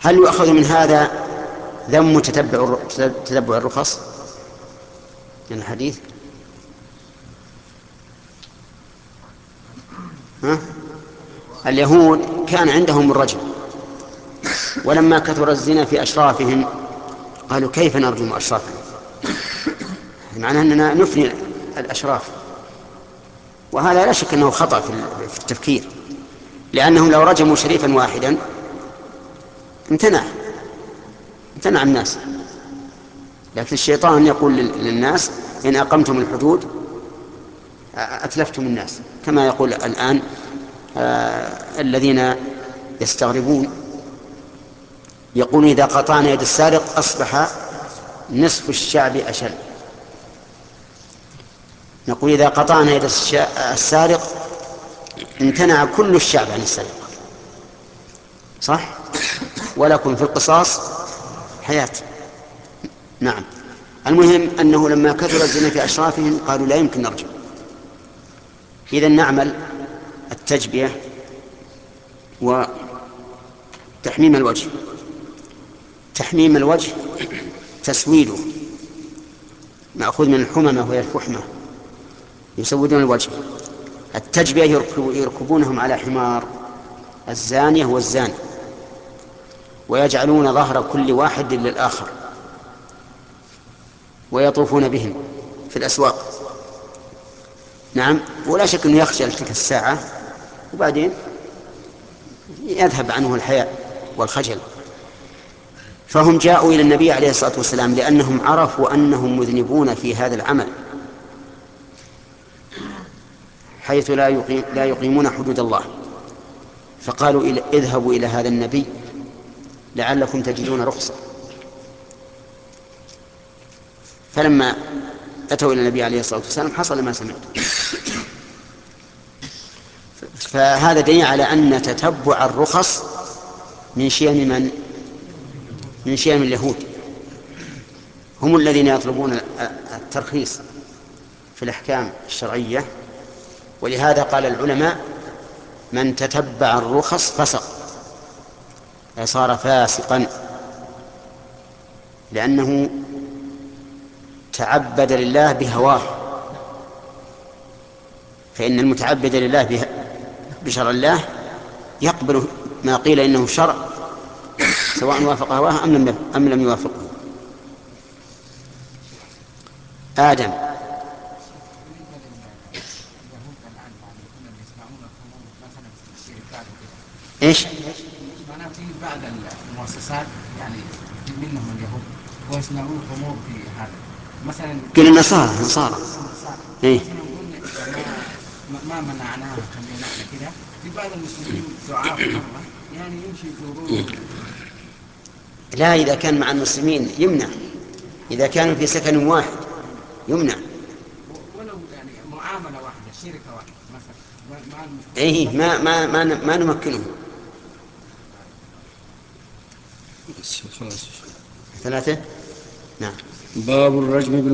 هل يؤخذ من هذا ذم تتبع الرخص من الحديث؟ ها؟ اليهود كان عندهم الرجم، ولما كثر الزنا في أشرافهم قالوا كيف نرجم أشرافهم؟ معناه أننا نفني الأشراف، وهذا لا شك أنه خطأ في التفكير، لأنهم لو رجموا شريفا واحدا امتنع الناس. لكن الشيطان يقول للناس إن أقمتم الحدود أتلفتم الناس، كما يقول الآن الذين يستغربون يقولون إذا قطعنا يد السارق أصبح نصف الشعب أشل. نقول إذا قطعنا يد السارق امتنع كل الشعب عن السرقة، صح؟ ولكم في القصاص حياة. نعم. المهم أنه لما كثر الزنا في أشرافهم قالوا لا يمكن نرجع. إذن نعمل التجبية وتحميم الوجه. تحميم الوجه تسويده مأخوذ من الحممة وهي الفحمة، يسودون الوجه. التجبية يركبونهم على حمار الزانية والزاني ويجعلون ظهر كل واحد للآخر ويطوفون بهم في الأسواق. نعم. ولا شك أنه يخجل تلك الساعة وبعدين يذهب عنه الحياء والخجل. فهم جاءوا إلى النبي عليه الصلاة والسلام لأنهم عرفوا أنهم مذنبون في هذا العمل، حيث لا يقيمون حدود الله، فقالوا اذهبوا إلى هذا النبي لعلكم تجدون رخصة. فلما أتوا إلى النبي عليه الصلاة والسلام حصل ما سمعت. فهذا دليل على أن تتبع الرخص من شيم من شيم اليهود، هم الذين يطلبون الترخيص في الأحكام الشرعية. ولهذا قال العلماء من تتبع الرخص فسق، صار فاسقا، لأنه تعبد لله بهواه. فإن المتعبد لله بشرع الله يقبل ما قيل إنه شرع سواء وافق هواه أم لم يوافقه. آدم. إيش؟ أنا في بعض المؤسسات يعني منهم اليهود ويصنعون خمور في هذا مثلا. قيل النصارى. إيه؟ ما منعناها خلينا احنا كده. في بعض المسلمين ضعاف مرة يعني يمشي يزورون. لا، إذا كان مع المسلمين يمنع، إذا كانوا في سكن واحد يمنع. ولو يعني معاملة واحدة شركة واحدة مثلا مع إيه، ما نمكنه. خلاص. 3. نعم. باب الرجم